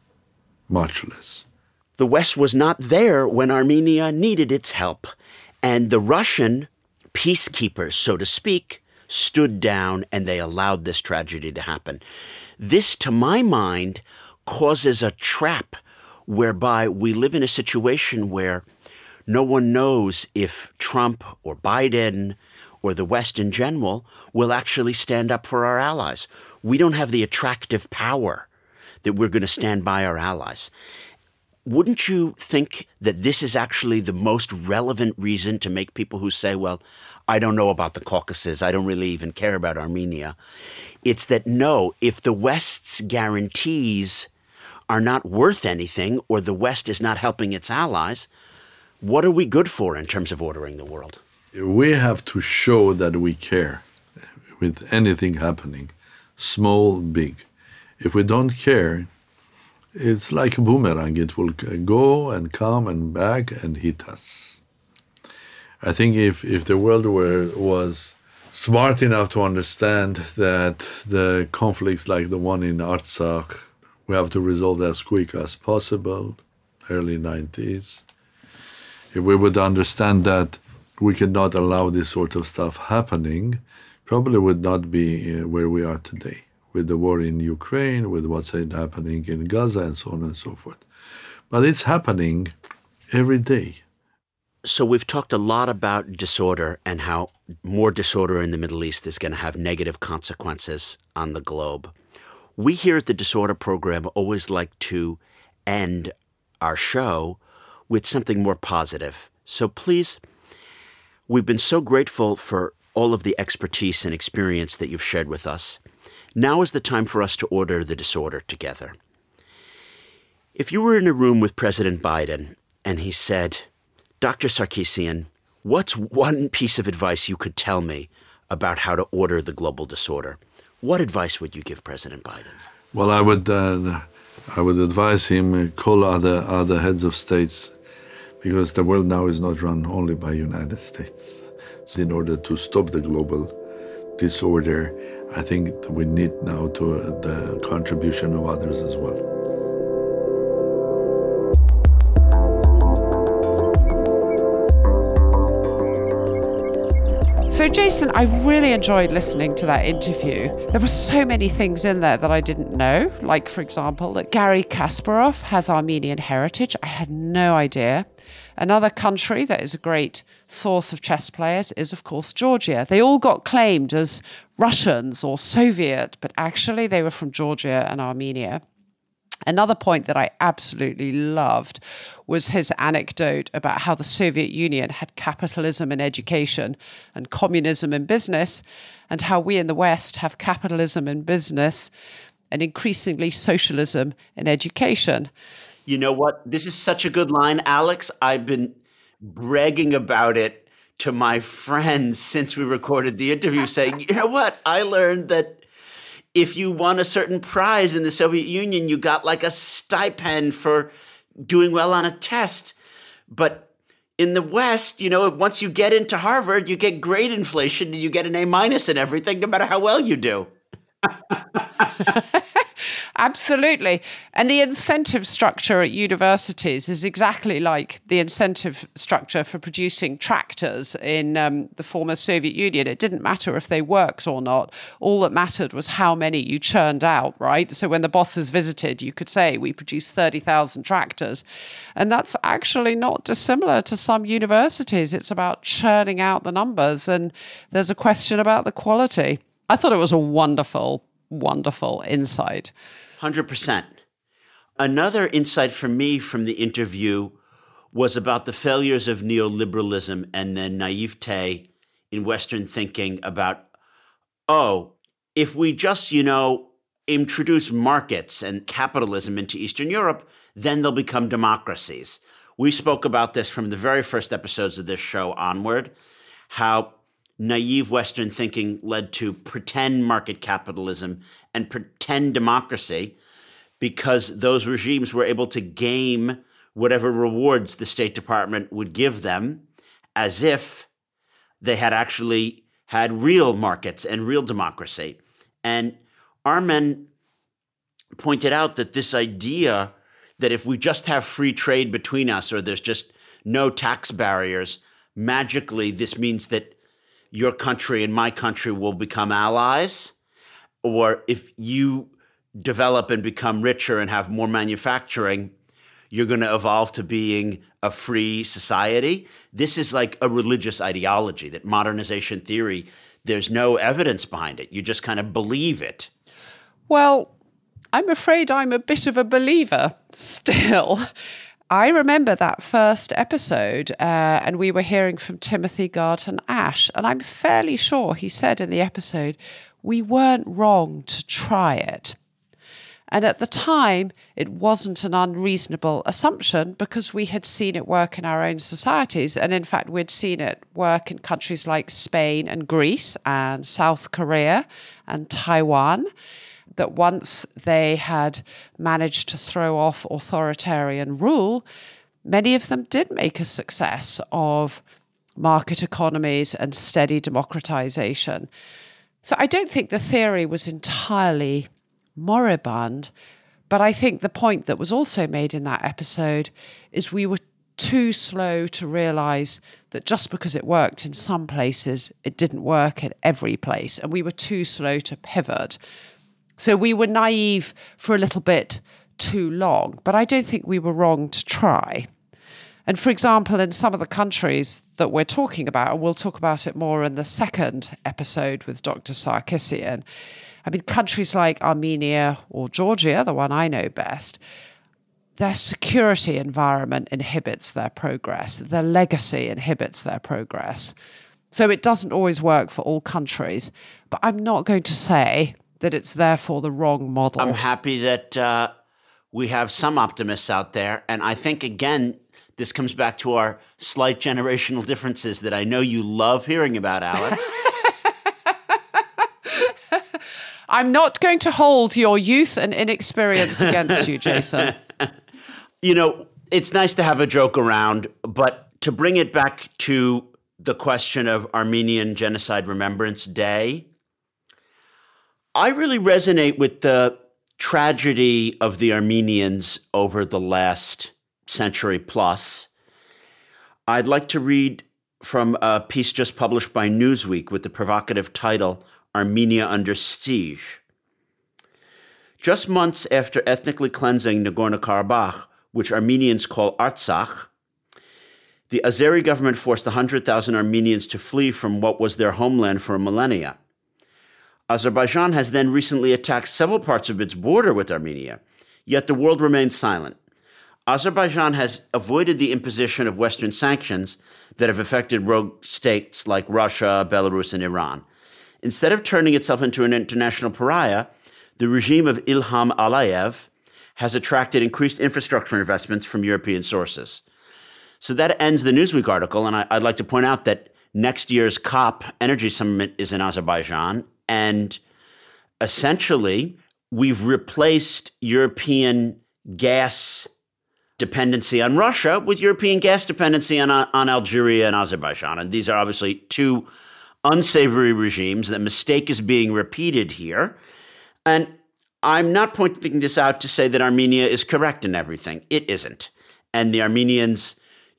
Much less. The West was not there when Armenia needed its help, and the Russian peacekeepers, so to speak, stood down and they allowed this tragedy to happen. This, to my mind, causes a trap whereby we live in a situation where no one knows if Trump or Biden or the West in general will actually stand up for our allies. We don't have the attractive power that we're going to stand by our allies. Wouldn't you think that this is actually the most relevant reason to make people who say, well, I don't know about the Caucasus, I don't really even care about Armenia? It's that, no, if the West's guarantees are not worth anything, or the West is not helping its allies, what are we good for in terms of ordering the world? We have to show that we care with anything happening, small, big. If we don't care, it's like a boomerang. It will go and come and back and hit us. I think if the world was smart enough to understand that the conflicts like the one in Artsakh, we have to resolve as quick as possible, early 90s. If we would understand that we cannot allow this sort of stuff happening, probably would not be where we are today, with the war in Ukraine, with what's happening in Gaza, and so on and so forth. But it's happening every day. So we've talked a lot about disorder and how more disorder in the Middle East is going to have negative consequences on the globe. We here at the Disorder Program always like to end our show with something more positive. So please, we've been so grateful for all of the expertise and experience that you've shared with us. Now is the time for us to order the disorder together. If you were in a room with President Biden and he said, Dr. Sarkisian, what's one piece of advice you could tell me about how to order the global disorder? What advice would you give President Biden? Well, I would advise him call other heads of states, because the world now is not run only by United States. So in order to stop the global disorder, I think we need now the contribution of others as well. So, Jason, I really enjoyed listening to that interview. There were so many things in there that I didn't know. Like, for example, that Garry Kasparov has Armenian heritage. I had no idea. Another country that is a great source of chess players is, of course, Georgia. They all got claimed as Russians or Soviet, but actually they were from Georgia and Armenia. Another point that I absolutely loved was his anecdote about how the Soviet Union had capitalism in education and communism in business, and how we in the West have capitalism in business and increasingly socialism in education. You know what? This is such a good line, Alex. I've been bragging about it to my friends since we recorded the interview, saying, you know what? I learned that if you won a certain prize in the Soviet Union, you got like a stipend for doing well on a test. But in the West, you know, once you get into Harvard, you get grade inflation and you get an A- in everything, no matter how well you do. Absolutely. And the incentive structure at universities is exactly like the incentive structure for producing tractors in the former Soviet Union. It didn't matter if they worked or not. All that mattered was how many you churned out, right? So when the bosses visited, you could say, we produced 30,000 tractors. And that's actually not dissimilar to some universities. It's about churning out the numbers. And there's a question about the quality. I thought it was a wonderful insight. 100%. Another insight for me from the interview was about the failures of neoliberalism and the naivete in Western thinking about, if we just, introduce markets and capitalism into Eastern Europe, then they'll become democracies. We spoke about this from the very first episodes of this show onward, how naive Western thinking led to pretend market capitalism and pretend democracy because those regimes were able to game whatever rewards the State Department would give them as if they had actually had real markets and real democracy. And Armen pointed out that this idea that if we just have free trade between us or there's just no tax barriers, magically this means that your country and my country will become allies, or if you develop and become richer and have more manufacturing, you're going to evolve to being a free society. This is like a religious ideology, that modernization theory, there's no evidence behind it. You just kind of believe it. Well, I'm afraid I'm a bit of a believer still. I remember that first episode and we were hearing from Timothy Garton Ash, and I'm fairly sure he said in the episode, we weren't wrong to try it. And at the time, it wasn't an unreasonable assumption because we had seen it work in our own societies. And in fact, we'd seen it work in countries like Spain and Greece and South Korea and Taiwan, that once they had managed to throw off authoritarian rule, many of them did make a success of market economies and steady democratization. So I don't think the theory was entirely moribund, but I think the point that was also made in that episode is we were too slow to realize that just because it worked in some places, it didn't work in every place, and we were too slow to pivot. So we were naive for a little bit too long, but I don't think we were wrong to try. And for example, in some of the countries that we're talking about, and we'll talk about it more in the second episode with Dr. Sarkissian, I mean, countries like Armenia or Georgia, the one I know best, their security environment inhibits their progress. Their legacy inhibits their progress. So it doesn't always work for all countries. But I'm not going to say that it's therefore the wrong model. I'm happy that we have some optimists out there. And I think, again, this comes back to our slight generational differences that I know you love hearing about, Alex. I'm not going to hold your youth and inexperience against you, Jason. You know, it's nice to have a joke around, but to bring it back to the question of Armenian Genocide Remembrance Day, I really resonate with the tragedy of the Armenians over the last century plus. I'd like to read from a piece just published by Newsweek with the provocative title, Armenia Under Siege. Just months after ethnically cleansing Nagorno-Karabakh, which Armenians call Artsakh, the Azeri government forced 100,000 Armenians to flee from what was their homeland for millennia. Azerbaijan has then recently attacked several parts of its border with Armenia, yet the world remains silent. Azerbaijan has avoided the imposition of Western sanctions that have affected rogue states like Russia, Belarus, and Iran. Instead of turning itself into an international pariah, the regime of Ilham Aliyev has attracted increased infrastructure investments from European sources. So that ends the Newsweek article, and I'd like to point out that next year's COP Energy Summit is in Azerbaijan, and essentially we've replaced European gas dependency on Russia with European gas dependency on Algeria and Azerbaijan. And these are obviously two unsavory regimes. The mistake is being repeated here. And I'm not pointing this out to say that Armenia is correct in everything. It isn't. And the Armenians,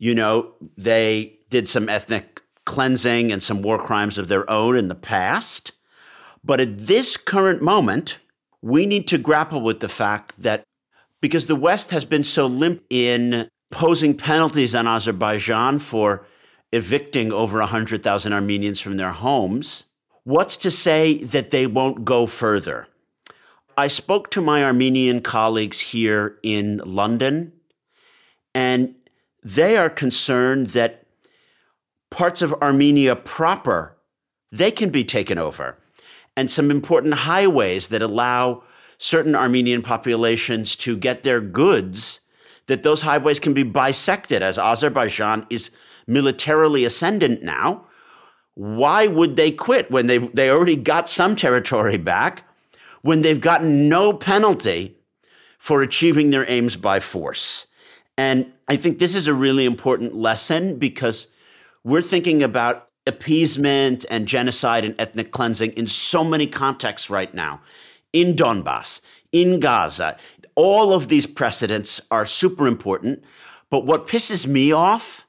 they did some ethnic cleansing and some war crimes of their own in the past. But at this current moment, we need to grapple with the fact that because the West has been so limp in posing penalties on Azerbaijan for evicting over 100,000 Armenians from their homes, what's to say that they won't go further? I spoke to my Armenian colleagues here in London, and they are concerned that parts of Armenia proper, they can be taken over. And some important highways that allow certain Armenian populations to get their goods, that those highways can be bisected as Azerbaijan is militarily ascendant now. Why would they quit when they already got some territory back, when they've gotten no penalty for achieving their aims by force? And I think this is a really important lesson because we're thinking about appeasement and genocide and ethnic cleansing in so many contexts right now. In Donbass, in Gaza, all of these precedents are super important. But what pisses me off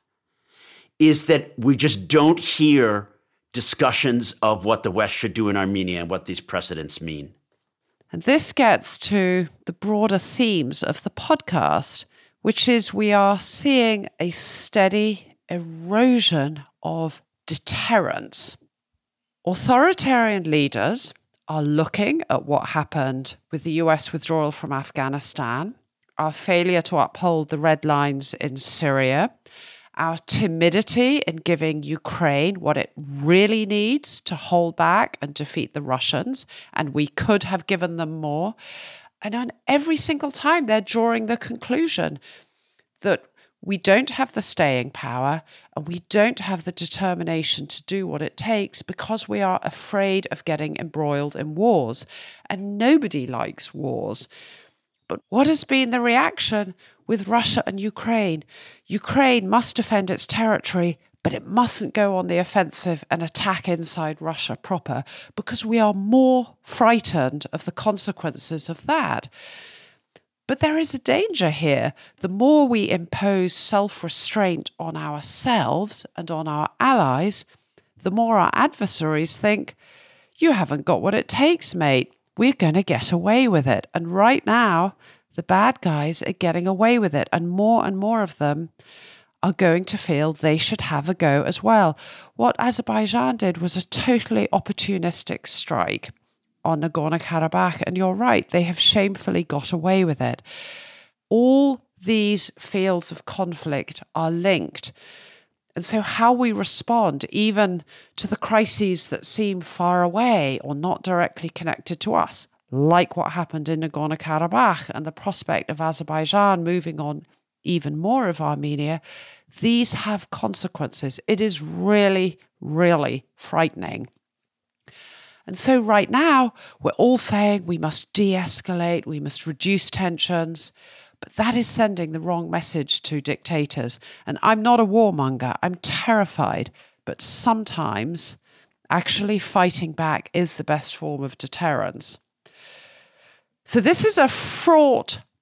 is that we just don't hear discussions of what the West should do in Armenia and what these precedents mean. And this gets to the broader themes of the podcast, which is we are seeing a steady erosion of deterrence. Authoritarian leaders are looking at what happened with the US withdrawal from Afghanistan, our failure to uphold the red lines in Syria, our timidity in giving Ukraine what it really needs to hold back and defeat the Russians, and we could have given them more. And on every single time, they're drawing the conclusion that we don't have the staying power and we don't have the determination to do what it takes because we are afraid of getting embroiled in wars. And nobody likes wars. But what has been the reaction with Russia and Ukraine? Ukraine must defend its territory, but it mustn't go on the offensive and attack inside Russia proper because we are more frightened of the consequences of that. But there is a danger here. The more we impose self-restraint on ourselves and on our allies, the more our adversaries think, you haven't got what it takes, mate. We're going to get away with it. And right now, the bad guys are getting away with it. And more of them are going to feel they should have a go as well. What Azerbaijan did was a totally opportunistic strike on Nagorno-Karabakh, and you're right, they have shamefully got away with it. All these fields of conflict are linked. And so how we respond, even to the crises that seem far away or not directly connected to us, like what happened in Nagorno-Karabakh and the prospect of Azerbaijan moving on even more of Armenia, these have consequences. It is really, really frightening. And so right now, we're all saying we must de-escalate, we must reduce tensions, but that is sending the wrong message to dictators. And I'm not a warmonger, I'm terrified, but sometimes actually fighting back is the best form of deterrence. So this is a fraught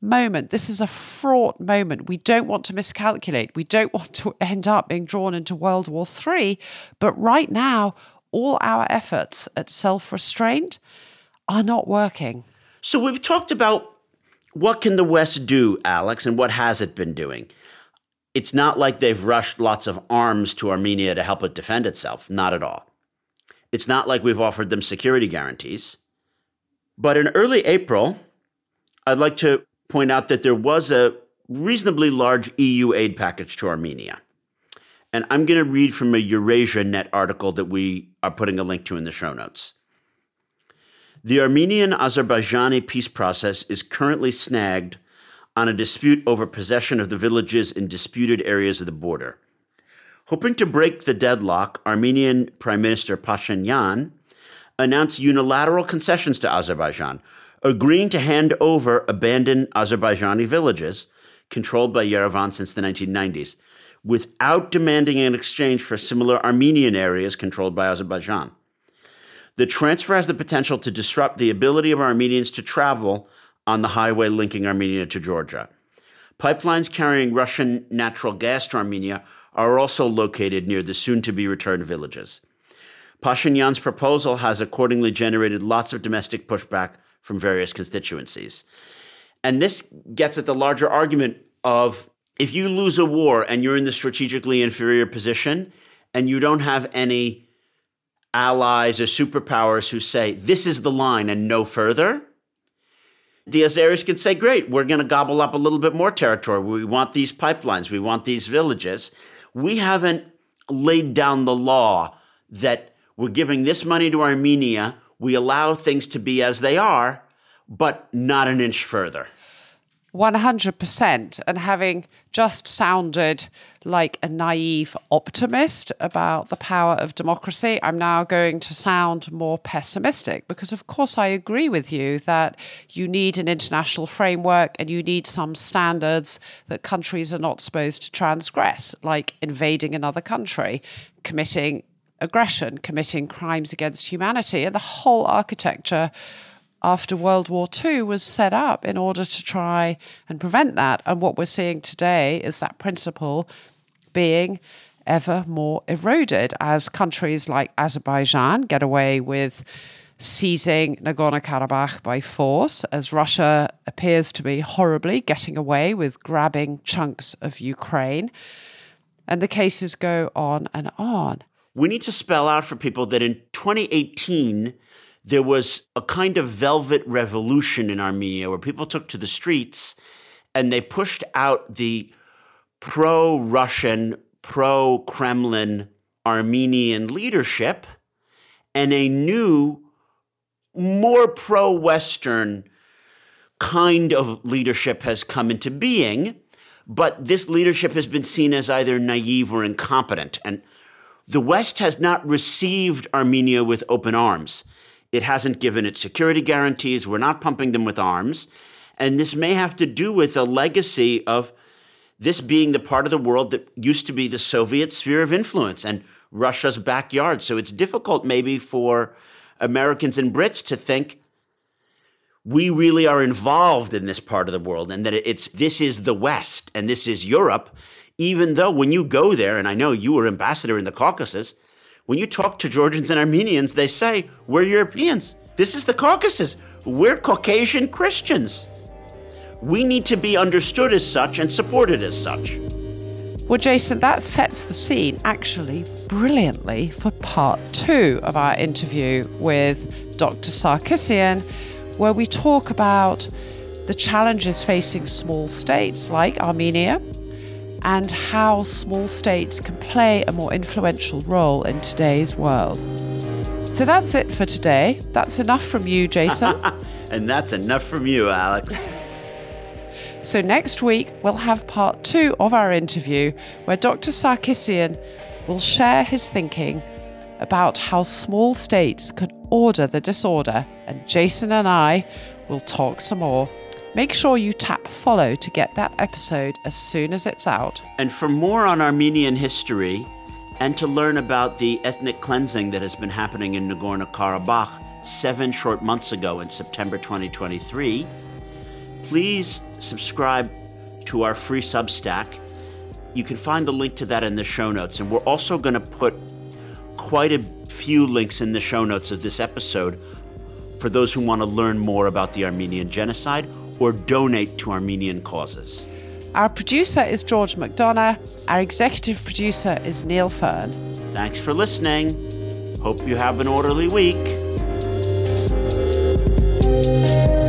moment. This is a fraught moment. We don't want to miscalculate. We don't want to end up being drawn into World War III. But right now, all our efforts at self-restraint are not working. So we've talked about what can the West do, Alex, and what has it been doing? It's not like they've rushed lots of arms to Armenia to help it defend itself. Not at all. It's not like we've offered them security guarantees. But in early April, I'd like to point out that there was a reasonably large EU aid package to Armenia. And I'm going to read from a Eurasia Net article that we are putting a link to in the show notes. The Armenian-Azerbaijani peace process is currently snagged on a dispute over possession of the villages in disputed areas of the border. Hoping to break the deadlock, Armenian Prime Minister Pashinyan announced unilateral concessions to Azerbaijan, agreeing to hand over abandoned Azerbaijani villages controlled by Yerevan since the 1990s, without demanding an exchange for similar Armenian areas controlled by Azerbaijan. The transfer has the potential to disrupt the ability of Armenians to travel on the highway linking Armenia to Georgia. Pipelines carrying Russian natural gas to Armenia are also located near the soon-to-be-returned villages. Pashinyan's proposal has accordingly generated lots of domestic pushback from various constituencies. And this gets at the larger argument of if you lose a war and you're in the strategically inferior position and you don't have any allies or superpowers who say, this is the line and no further, the Azeris can say, great, we're going to gobble up a little bit more territory. We want these pipelines. We want these villages. We haven't laid down the law that we're giving this money to Armenia. We allow things to be as they are, but not an inch further. 100%. And having just sounded like a naive optimist about the power of democracy, I'm now going to sound more pessimistic because, of course, I agree with you that you need an international framework and you need some standards that countries are not supposed to transgress, like invading another country, committing aggression, committing crimes against humanity. And the whole architecture after World War II was set up in order to try and prevent that. And what we're seeing today is that principle being ever more eroded as countries like Azerbaijan get away with seizing Nagorno-Karabakh by force, as Russia appears to be horribly getting away with grabbing chunks of Ukraine. And the cases go on and on. We need to spell out for people that in 2018, there was a kind of velvet revolution in Armenia where people took to the streets and they pushed out the pro-Russian, pro-Kremlin Armenian leadership, and a new, more pro-Western kind of leadership has come into being, but this leadership has been seen as either naive or incompetent. And the West has not received Armenia with open arms. It hasn't given it security guarantees. We're not pumping them with arms. And this may have to do with a legacy of this being the part of the world that used to be the Soviet sphere of influence and Russia's backyard. So it's difficult maybe for Americans and Brits to think we really are involved in this part of the world and that this is the West and this is Europe, even though when you go there, and I know you were ambassador in the Caucasus, when you talk to Georgians and Armenians, they say, we're Europeans. This is the Caucasus. We're Caucasian Christians. We need to be understood as such and supported as such. Well, Jason, that sets the scene actually brilliantly for part 2 of our interview with Dr. Sarkissian, where we talk about the challenges facing small states like Armenia, and how small states can play a more influential role in today's world. So that's it for today. That's enough from you, Jason. And that's enough from you, Alex. So next week, we'll have part 2 of our interview where Dr. Sarkissian will share his thinking about how small states can order the disorder, and Jason and I will talk some more. Make sure you tap follow to get that episode as soon as it's out. And for more on Armenian history and to learn about the ethnic cleansing that has been happening in Nagorno-Karabakh 7 short months ago in September 2023, please subscribe to our free Substack. You can find the link to that in the show notes. And we're also going to put quite a few links in the show notes of this episode for those who want to learn more about the Armenian genocide or donate to Armenian causes. Our producer is George McDonough. Our executive producer is Neil Fern. Thanks for listening. Hope you have an orderly week.